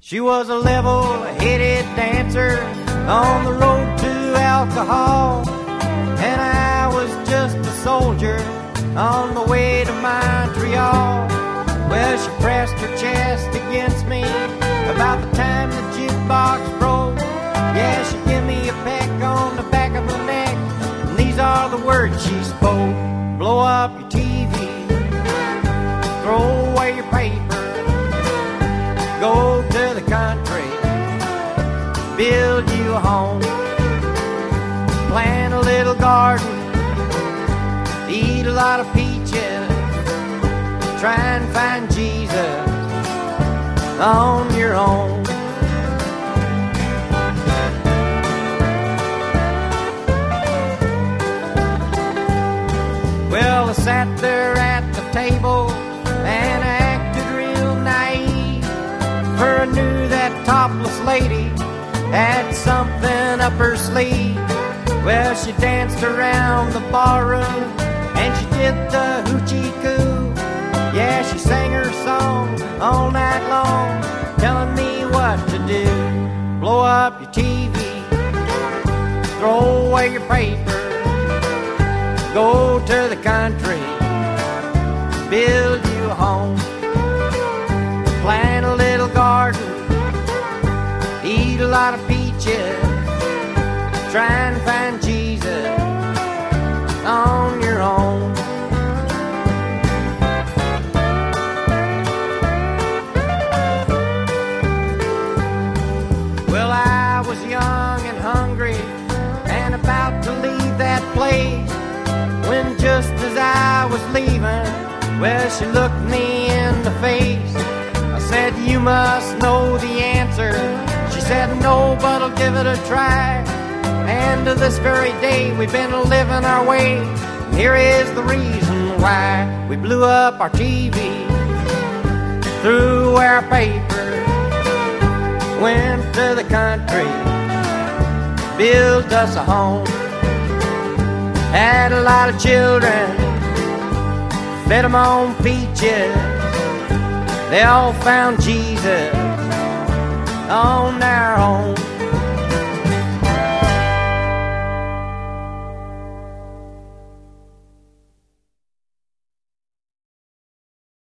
She was a level-headed dancer on the road to alcohol, and I was just a soldier on the way to Montreal. Well, she pressed her chest against me about the time the jukebox broke. Yeah, she gave me a peck on the back of the neck, and these are the words she spoke. Blow up your TV, throw away your paper, go to the country, build you a home, plant a little garden, eat a lot of peaches, try and find Jesus on your own. Well, I sat there at the table and I acted real naive, for I knew that topless lady had something up her sleeve. Well, she danced around the barroom and she did the hoochie coo. Yeah, she sang her song all night long, telling me what to do. Blow up your TV, throw away your paper, go to the country, build you a home, plant a little garden, eat a lot of peaches, try and find Jesus on your own. Well, I was young and hungry and about to leave that place, when just as I was leaving, well, she looked me in the face. I said, you must know the answer. She said, no, but I'll give it a try. And to this very day, we've been living our way. And here is the reason why. We blew up our TV, threw away our paper, went to the country, built us a home, had a lot of children, fed them on peaches. They all found Jesus on their own.